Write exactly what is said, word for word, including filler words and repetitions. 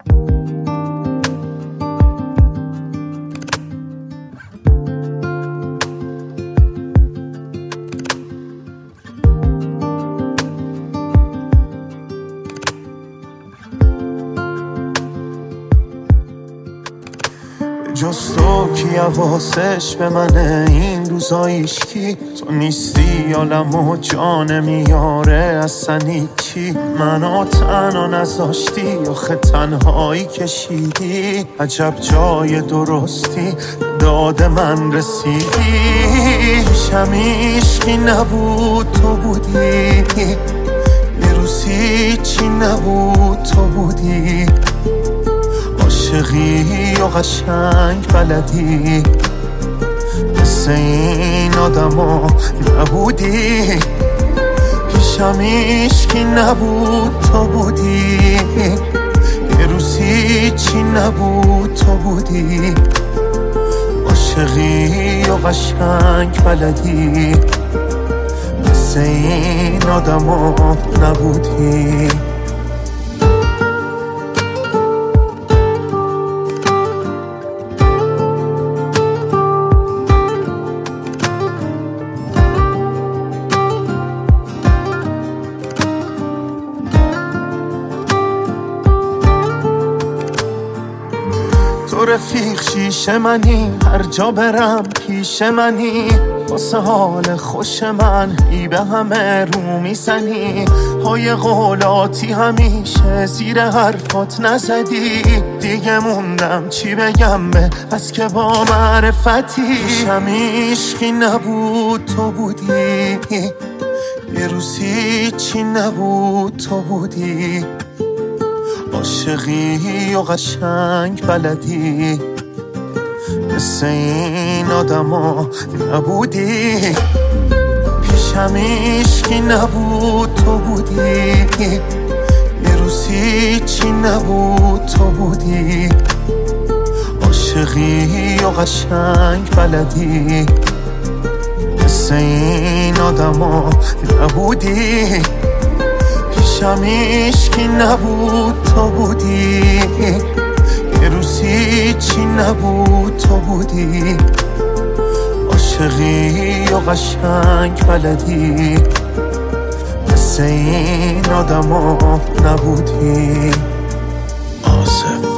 جز تو کی حواسش به منه این روزایش کی؟ تو نیستی عالم و جان میاره اصلا کی؟ منو تنها نذاشتی آخه تنهایی کشیدی عجب جای درستی داد من رسیدی پیشم عشقی نبود تو بودی یه روزی چی نبود تو بودی عاشقی و قشنگ بلدی مثل این آدما نبودی پیشم عشقی نبود تو بودی یه روزی چی نبود تو بودی عاشقی و قشنگ بلدی مثل این آدما نبودی تو رفیق شیشه منی هر جا برم پیش منی واسه حال خوش من ای به همه رو میزنی های قولاتی همیشه زیر حرفات نزدی دیگه موندم چی بگم به از که با معرفتی پیشم عشقی نبود تو بودی یه روزی چی نبود تو بودی عاشقی و قشنگ بلدی مثل این آدما نبودی پیشم عشقی نبود تو بودی یه روزی چی نبود تو بودی عاشقی و قشنگ بلدی مثل این آدما نبودی پیشم عشقی نبود تو بودی یه روزی چی نبود تو بودی عاشقی و قشنگ بلدی مثل این آدما نبودی آصف